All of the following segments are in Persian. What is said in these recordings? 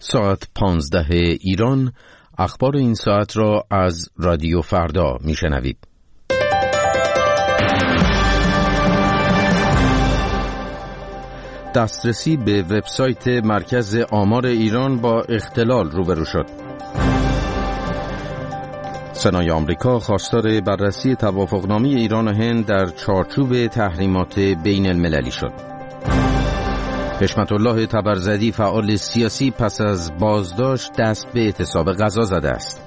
ساعت 15 ایران. اخبار این ساعت را از رادیو فردا میشنوید. دسترسی به وبسایت مرکز آمار ایران با اختلال روبرو شد. سنای آمریکا خواستار بررسی توافقنامه ایران و هند در چارچوب تحریمات بین المللی شد. حشمت الله تبرزدی فعال سیاسی پس از بازداشت دست به اعتصاب غذا زده است.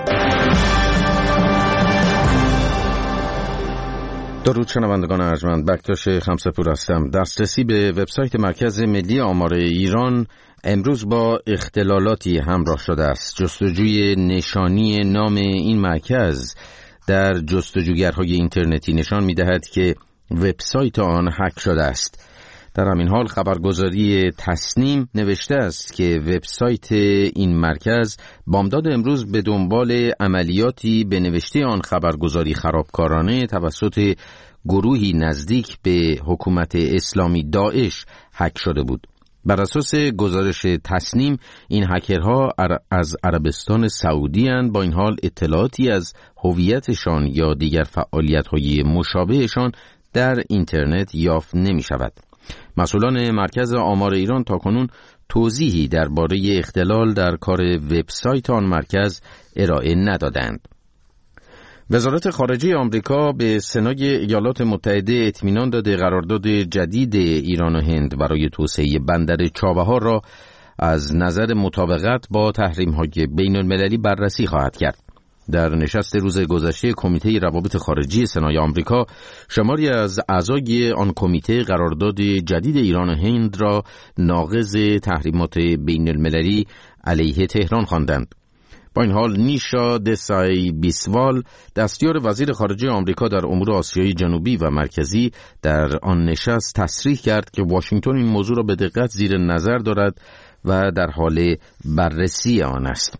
درود شنوندگان ارجمند، بکتاش خمسه‌پور هستم. دسترسی به وبسایت مرکز ملی آمار ایران امروز با اختلالاتی همراه شده است. جستجوی نشانی نام این مرکز در جستجوگرهای اینترنتی نشان می‌دهد که وبسایت آن هک شده است. در همین حال خبرگزاری تصنیم نوشته است که وبسایت این مرکز بامداد امروز به دنبال عملیاتی به نوشته آن خبرگزاری خرابکارانه توسط گروهی نزدیک به حکومت اسلامی داعش هک شده بود. بر اساس گزارش تصنیم این هکرها از عربستان سعودی اند. با این حال اطلاعاتی از هویتشان یا دیگر فعالیت‌های مشابهشان در اینترنت یافت نمی شود. مسئولان مرکز آمار ایران تاکنون توضیحی درباره اختلال در کار وبسایت آن مرکز ارائه ندادند. وزارت خارجه آمریکا به سنای ایالات متحده اطمینان داده قرارداد جدید ایران و هند برای توسعه بندر چابهار را از نظر مطابقت با تحریم‌های بین المللی بررسی خواهد کرد. در نشست روز گذشته کمیته روابط خارجی سنای آمریکا، شماری از اعضای آن کمیته قرارداد جدید ایران و هند را ناقض تحریمات بین المللی علیه تهران خواندند. با این حال نیشا دسای بیسوال، دستیار وزیر خارجه آمریکا در امور آسیای جنوبی و مرکزی، در آن نشست تصریح کرد که واشنگتن این موضوع را به دقت زیر نظر دارد و در حال بررسی آن است.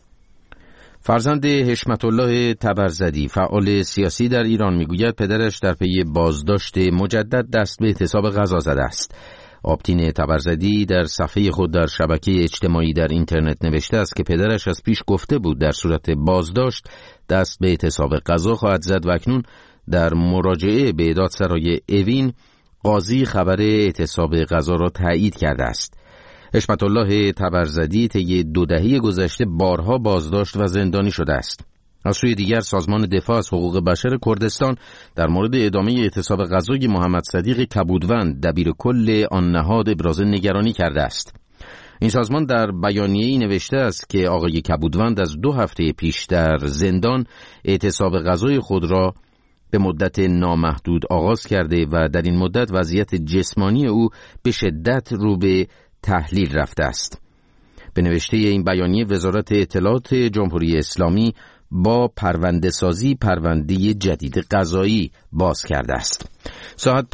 فرزند حشمت الله تبرزدی فعال سیاسی در ایران میگوید پدرش در پی بازداشت مجدد دست به اعتصاب غذا زده است. آبتین تبرزدی در صفحه خود در شبکه اجتماعی در اینترنت نوشته است که پدرش از پیش گفته بود در صورت بازداشت دست به اعتصاب غذا خواهد زد و اکنون در مراجعه به دادسرای اوین قاضی خبر اعتصاب غذا را تایید کرده است. حشمت الله تبرزدی طی 2 دهه گذشته بارها بازداشت و زندانی شده است. از سوی دیگر سازمان دفاع از حقوق بشر کردستان در مورد ادامه اعتصاب غذای محمد صدیق کبودوند دبیرکل آن نهاد ابراز نگرانی کرده است. این سازمان در بیانیه‌ای نوشته است که آقای کبودوند از 2 هفته پیش در زندان اعتصاب غذای خود را به مدت نامحدود آغاز کرده و در این مدت وضعیت جسمانی او به شدت رو به تحلیل رفته است. به نوشته این بیانیه وزارت اطلاعات جمهوری اسلامی با پرونده سازی پرونده جدید قضایی باز کرده است. ساعت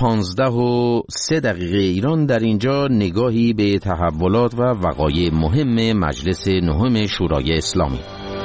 15:03 ایران. در اینجا نگاهی به تحولات و وقایع مهم مجلس نهم شورای اسلامی.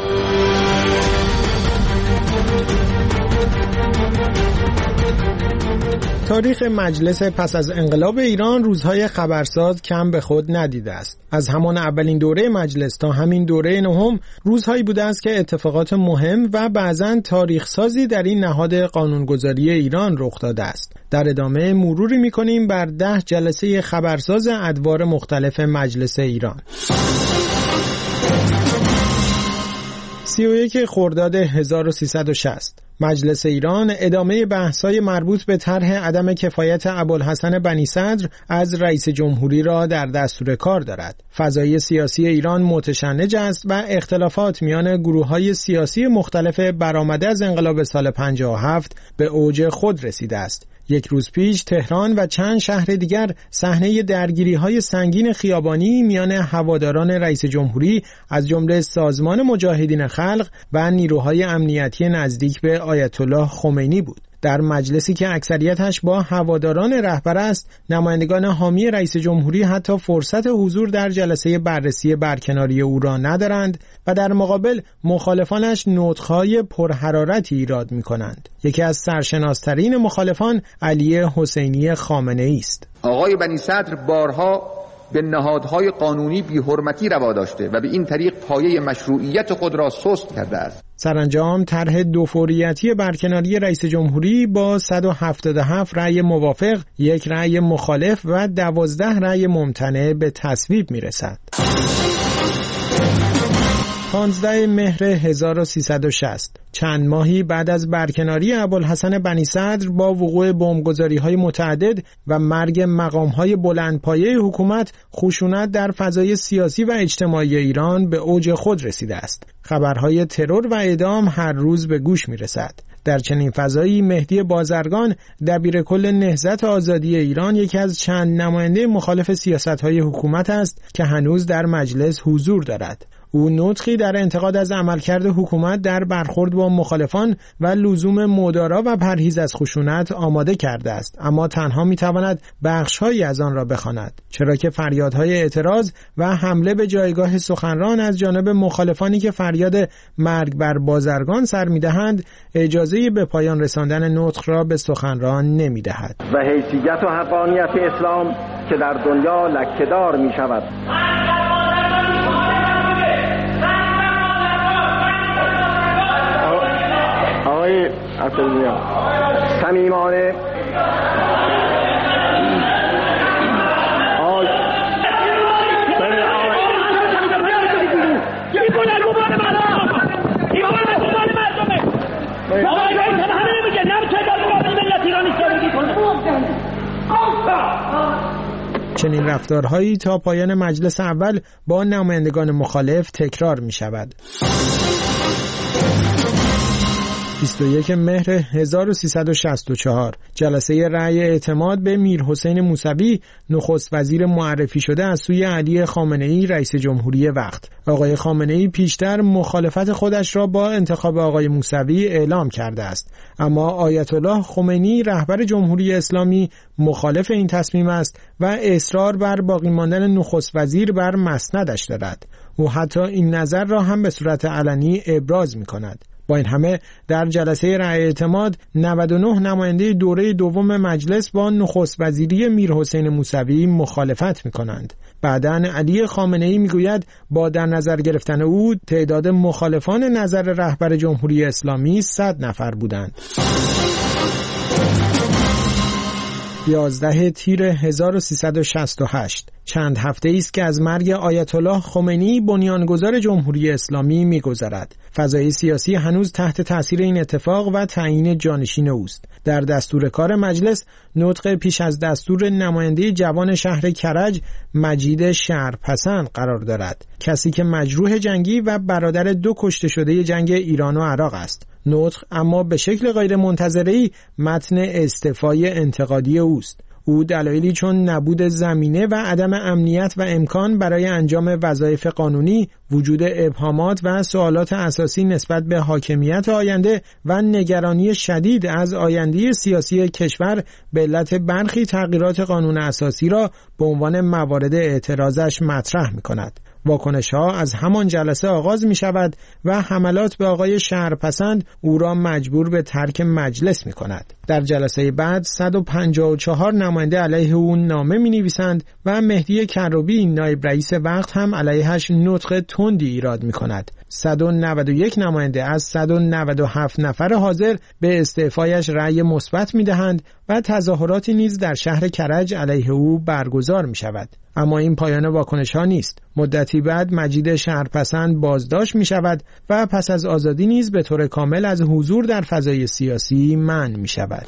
تاریخ مجلس پس از انقلاب ایران روزهای خبرساز کم به خود ندیده است. از همان اولین دوره مجلس تا همین دوره نهم روزهایی بوده است که اتفاقات مهم و بعضاً تاریخ سازی در این نهاد قانونگذاری ایران رخ داده است. در ادامه مروری می‌کنیم بر 10 جلسه خبرساز ادوار مختلف مجلس ایران. 31 خرداد 1360 مجلس ایران ادامه بحث‌های مربوط به طرح عدم کفایت ابوالحسن بنی صدر از رئیس جمهوری را در دستور کار دارد. فضای سیاسی ایران متشنج است و اختلافات میان گروه‌های سیاسی مختلف برآمده از انقلاب سال 57 به اوج خود رسیده است. 1 روز پیش تهران و چند شهر دیگر صحنه درگیری‌های سنگین خیابانی میان هواداران رئیس جمهوری از جمله سازمان مجاهدین خلق و نیروهای امنیتی نزدیک به آیت الله خمینی بود. در مجلسی که اکثریتش با هواداران رهبر است، نمایندگان حامی رئیس جمهوری حتی فرصت حضور در جلسه بررسی برکناری او را ندارند و در مقابل مخالفانش نطق‌های پرحرارتی ایراد می‌کنند. یکی از سرشناسترین مخالفان علی حسینی خامنه‌ای است. آقای بنی صدر بارها به نهادهای قانونی بی‌حرمتی روا داشته و به این طریق پایه مشروعیت خود را سست کرده است. سرانجام طرح دوفوریتی برکناری رئیس جمهوری با 177 رأی موافق، 1 رأی مخالف و 12 رأی ممتنع به تصویب میرسد. 15 مهر 1360 چند ماهی بعد از برکناری ابوالحسن بنی صدر با وقوع بمبگذاری‌های متعدد و مرگ مقام‌های بلندپایه حکومت، خشونت در فضای سیاسی و اجتماعی ایران به اوج خود رسیده است. خبرهای ترور و اعدام هر روز به گوش می‌رسد. در چنین فضایی مهدی بازرگان، دبیرکل نهضت آزادی ایران، یکی از چند نماینده مخالف سیاست‌های حکومت است که هنوز در مجلس حضور دارد. او نطقی در انتقاد از عملکرد حکومت در برخورد با مخالفان و لزوم مدارا و پرهیز از خشونت آماده کرده است، اما تنها میتواند بخش‌هایی از آن را بخواند، چرا که فریادهای اعتراض و حمله به جایگاه سخنران از جانب مخالفانی که فریاد مرگ بر بازرگان سر میدهند اجازه به پایان رساندن نطق را به سخنران نمیدهد. و حیثیت و حقانیت اسلام که در دنیا لکه‌دار میشود. آقای عطیه صمیمانه چنین رفتارهایی تا پایان مجلس اول با نمایندگان مخالف تکرار می شود. 21 مهر 1364 جلسه رأی اعتماد به میرحسین موسوی، نخست وزیر معرفی شده از سوی علی خامنه‌ای رئیس جمهوری وقت. آقای خامنه‌ای پیشتر مخالفت خودش را با انتخاب آقای موسوی اعلام کرده است، اما آیت الله خمینی رهبر جمهوری اسلامی مخالف این تصمیم است و اصرار بر باقی ماندن نخست وزیر بر مسندش دارد. او حتی این نظر را هم به صورت علنی ابراز می‌کند. با این همه در جلسه رأی اعتماد 99 نماینده دوره دوم مجلس با نخست وزیری میرحسین موسوی مخالفت می‌کنند. بعداً علی خامنه‌ای میگوید با در نظر گرفتن او تعداد مخالفان نظر رهبر جمهوری اسلامی 100 نفر بودند. 11 تیر 1368 چند هفته است که از مرگ آیت الله خمینی بنیانگذار جمهوری اسلامی می‌گذرد. فضای سیاسی هنوز تحت تاثیر این اتفاق و تعیین جانشین اوست. در دستور کار مجلس نطق پیش از دستور نماینده جوان شهر کرج مجید شهرپسند قرار دارد، کسی که مجروح جنگی و برادر 2 کشته شده جنگ ایران و عراق است. نطق اما به شکل غیر منتظره‌ای متن استعفای انتقادی اوست. او دلایلی چون نبود زمینه و عدم امنیت و امکان برای انجام وظایف قانونی، وجود ابهامات و سوالات اساسی نسبت به حاکمیت آینده و نگرانی شدید از آینده سیاسی کشور به علت برخی تغییرات قانون اساسی را به عنوان موارد اعتراضش مطرح می‌کند. واکنش‌ها از همان جلسه آغاز می شود و حملات به آقای شهرپسند او را مجبور به ترک مجلس می کند. در جلسه بعد 154 نماینده علیه او نامه می نویسند و مهدی کروبی نایب رئیس وقت هم علیهش نطق تندی ایراد می کند. 191 نماینده از 197 نفر حاضر به استعفایش رأی مثبت می دهند و تظاهراتی نیز در شهر کرج علیه او برگزار می شود. اما این پایان واکنش ها نیست. مدتی بعد مجید شهرپسند بازداشت می شود و پس از آزادی نیز به طور کامل از حضور در فضای سیاسی منع می شود.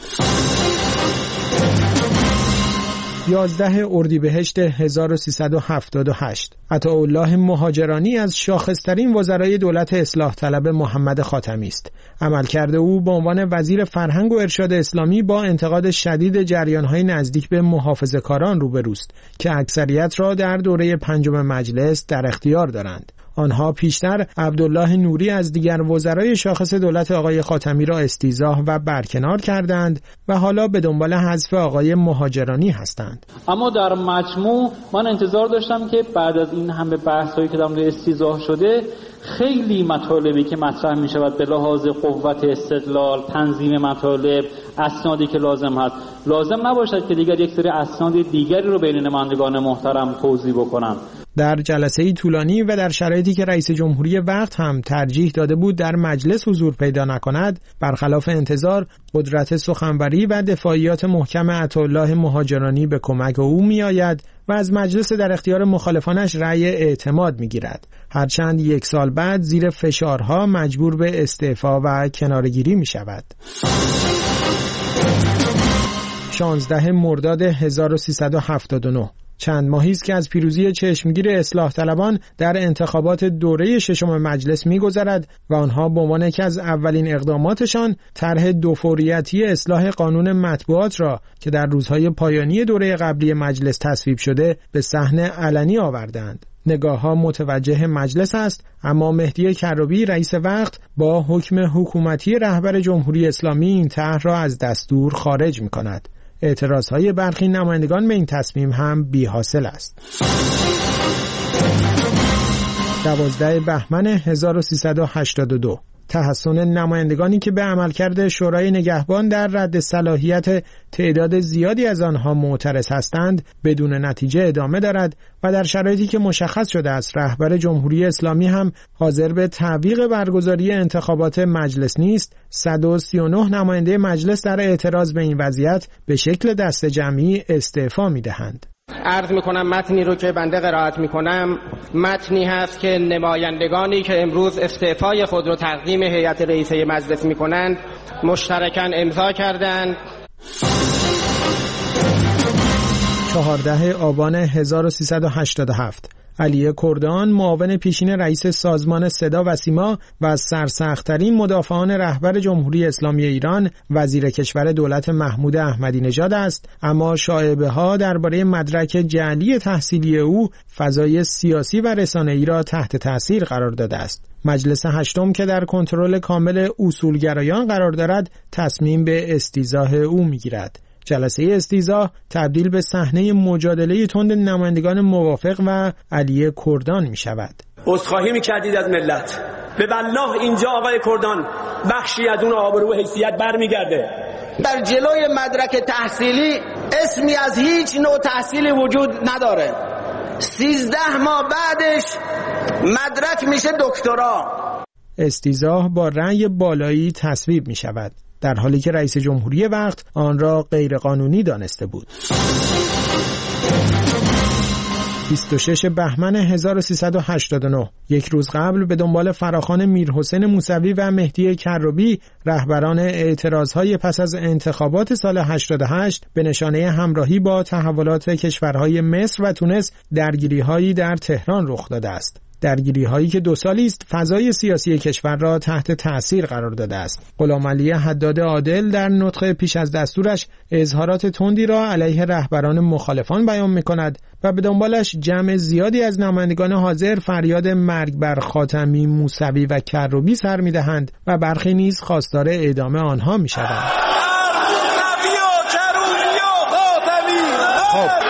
11 اردیبهشت 1378 عطاالله مهاجرانی از شاخص‌ترین وزرای دولت اصلاح طلب محمد خاتمی است. عملکرد او به عنوان وزیر فرهنگ و ارشاد اسلامی با انتقاد شدید جریان‌های نزدیک به محافظه‌کاران روبروست که اکثریت را در دوره 5 مجلس در اختیار دارند. آنها پیشتر عبدالله نوری از دیگر وزرای شاخص دولت آقای خاتمی را استیضاح و برکنار کردند و حالا به دنبال حذف آقای مهاجرانی هستند. اما در مجموع من انتظار داشتم که بعد از این همه بحث‌هایی که در مورد استیضاح شده خیلی مطالبی که مطرح می شود به لحاظ قوت استدلال، تنظیم مطالب، اسنادی که لازم هست، لازم نباشد که دیگر یک سری اسناد دیگری رو بین نمایندگان محترم توضیح بکنم. در جلسه طولانی و در شرایطی که رئیس جمهوری وقت هم ترجیح داده بود در مجلس حضور پیدا نکند، برخلاف انتظار قدرت سخنوری و دفاعیات محکم عطاالله مهاجرانی به کمک او می آید و از مجلس در اختیار مخالفانش رأی اعتماد می گیرد. هرچند 1 سال بعد زیر فشارها مجبور به استعفا و کناره‌گیری می شود. 16 مرداد 1379 چند ماهی است که از پیروزی چشمگیر اصلاح طلبان در انتخابات دوره 6 مجلس می‌گذرد و آنها به عنوان یکی از اولین اقداماتشان طرح دوفوریتی اصلاح قانون مطبوعات را که در روزهای پایانی دوره قبلی مجلس تصویب شده به صحن علنی آوردند. نگاه‌ها متوجه مجلس است، اما مهدی کروبی رئیس وقت با حکم حکومتی رهبر جمهوری اسلامی این طرح را از دستور خارج می‌کند. اعتراضهای برخی نمایندگان به این تصمیم هم بی‌حاصل است. 12 بهمن 1382 تحسن نمایندگانی که به عملکرد شورای نگهبان در رد صلاحیت تعداد زیادی از آنها معترض هستند بدون نتیجه ادامه دارد و در شرایطی که مشخص شده است رهبر جمهوری اسلامی هم حاضر به تعویق برگزاری انتخابات مجلس نیست، 139 نماینده مجلس در اعتراض به این وضعیت به شکل دست جمعی استعفا می‌دهند. عرض میکنم متنی رو که بنده قرائت میکنم متنی هست که نمایندگانی که امروز استعفای خود رو تقدیم هیئت رئیسه مجلس میکنند مشترکاً امضا کردند. 14 آبان 1387 علی کردان معاون پیشین رئیس سازمان صدا و سیما و از سرسخت‌ترین مدافعان رهبر جمهوری اسلامی ایران وزیر کشور دولت محمود احمدی نژاد است، اما شایعه‌ها درباره مدرک جعلی تحصیلی او فضای سیاسی و رسانه‌ای را تحت تاثیر قرار داده است. مجلس 8 که در کنترل کامل اصولگرایان قرار دارد تصمیم به استیضاح او می‌گیرد. جلسه استیضاح تبدیل به صحنه مجادله تند نمایندگان موافق و علی کردان می شود. عذرخواهی می‌کردید از ملت. به والله اینجا آقای کردان بخشی از اون آبرو و حیثیت برمیگرده. در جلوی مدرک تحصیلی اسمی از هیچ نوع تحصیلی وجود نداره. 13 ماه بعدش مدرک میشه دکترا. استیضاح با رأی بالایی تصویب می شود، در حالی که رئیس جمهوری وقت آن را غیرقانونی دانسته بود. 26 بهمن 1389 یک روز قبل به دنبال فراخوان میرحسین موسوی و مهدی کروبی رهبران اعتراضهای پس از انتخابات سال 88 به نشانه همراهی با تحولات کشورهای مصر و تونس درگیری‌هایی در تهران رخ داده است. درگیری‌هایی که 2 سالی است فضای سیاسی کشور را تحت تأثیر قرار داده است. غلامعلی حداد عادل در نطق پیش از دستورش اظهارات تندی را علیه رهبران مخالفان بیان می‌کند و به دنبالش جمع زیادی از نمایندگان حاضر فریاد مرگ بر خاتمی، موسوی و کروبی سر می‌دهند و برخی نیز خواستار اعدام آنها می‌شوند. خب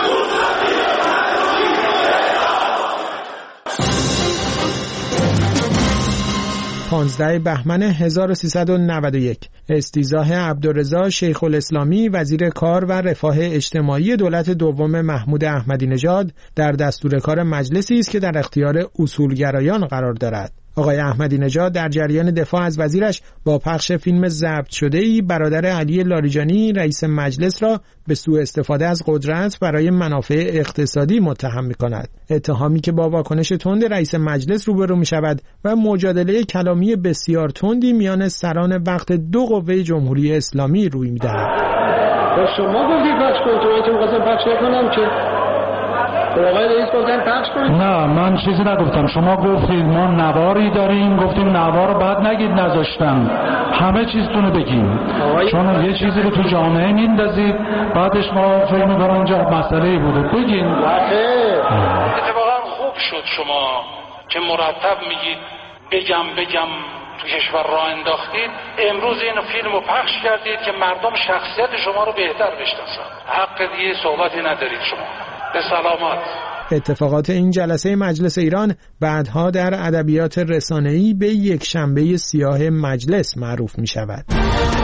15 بهمن 1391 استیضاح عبدالرضا شیخ الاسلامی وزیر کار و رفاه اجتماعی دولت دوم محمود احمدی نژاد در دستور کار مجلسی است که در اختیار اصولگرایان قرار دارد. آقای احمدی نژاد در جریان دفاع از وزیرش با پخش فیلم ضبط شده‌ای برادر علی لاریجانی رئیس مجلس را به سوء استفاده از قدرت برای منافع اقتصادی متهم می‌کند. اتهامی که با واکنش تند رئیس مجلس روبرو می‌شود و مجادله کلامی بسیار تندی میان سران وقت 2 قوه جمهوری اسلامی روی می‌دهد. شما گفتید پخش کنید، تو می‌خواستم پخش کنم که آقای رئیس گفتن پخش کنید. نه من چیزی نگفتم، شما گفتید ما نواری داریم، گفتیم نوار رو بعد نگید نذاشتم، همه چیزتونو بگیم، چون یه چیزی رو تو جامعه میندازید بعدش ما فکر می‌کنم اونجا مسئله‌ای بوده بگین. اتفاقا خوب شد شما که مرتب میگید بگم تو کشور راه انداختید، امروز این فیلمو پخش کردید که مردم شخصیت شما رو بهتر بشناسن. حق دیگه صحبتی ندارید شما. به سلامت. اتفاقات این جلسه مجلس ایران بعدها در ادبیات رسانه‌ای به یک شنبه سیاه مجلس معروف می شود.